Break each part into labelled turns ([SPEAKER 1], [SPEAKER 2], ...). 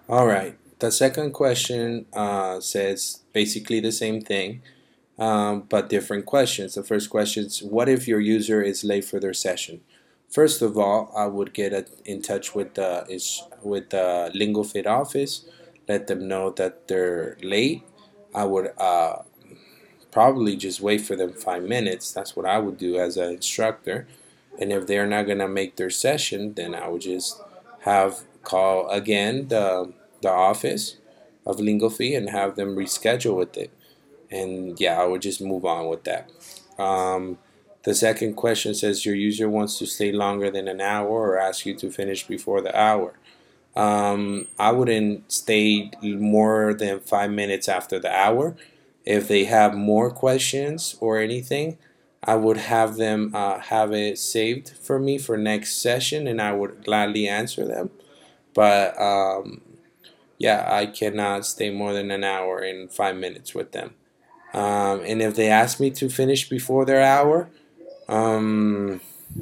[SPEAKER 1] All right. The second question says basically the same thing, but different questions. The first question is, what if your user is late for their session? First of all, I would get in touch with the LingoFit office, let them know that they're late. I would probably just wait for them 5 minutes. That's what I would do as an instructor. And if they're not gonna make their session, then I would just have call again the office of LingoFi and have them reschedule with it. And yeah, I would just move on with that. Um, the second question says your user wants to stay longer than an hour or ask you to finish before the hour. I wouldn't stay more than 5 minutes after the hour. If they have more questions or anything, I would have them have it saved for me for next session, and I would gladly answer them. But yeah, I cannot stay more than an hour and 5 minutes with them. And if they ask me to finish before their hour, um,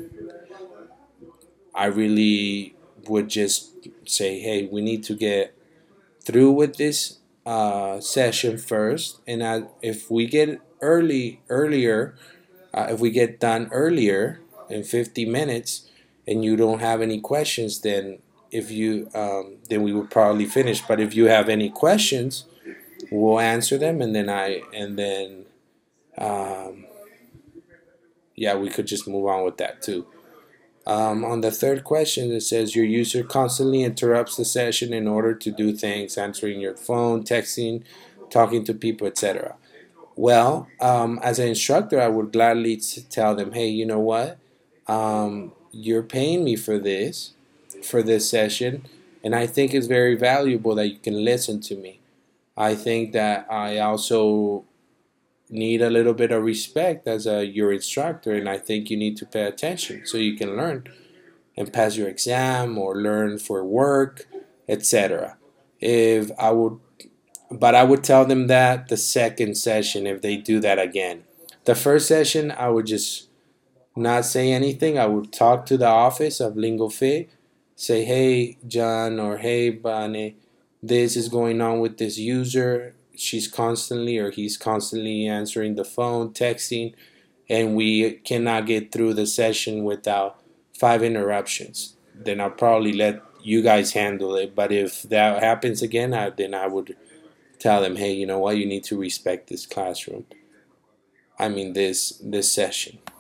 [SPEAKER 1] I really would just say, hey, we need to get through with this session first, and if we get earlier, if we get done earlier in 50 minutes, and you don't have any questions, then we will probably finish. But if you have any questions, we'll answer them, and then um, yeah, we could just move on with that too. On the third question, it says your user constantly interrupts the session in order to do things, answering your phone, texting, talking to people, etc. Well, as an instructor, I would gladly tell them, hey, you know what? You're paying me for this session, and I think it's very valuable that you can listen to me. I think that I also need a little bit of respect as your instructor, and I think you need to pay attention so you can learn and pass your exam or learn for work, etc. If I would, but I would tell them that the second session if they do that again. The first session, I would just not say anything. I would talk to the office of LingoFit, say, hey, John, or hey, Bane, this is going on with this user. She's constantly or he's constantly answering the phone, texting, and we cannot get through the session without 5 interruptions. Then I'll probably let you guys handle it. But if that happens again, then I would tell them, hey, you know what? You need to respect this classroom. I mean, this session.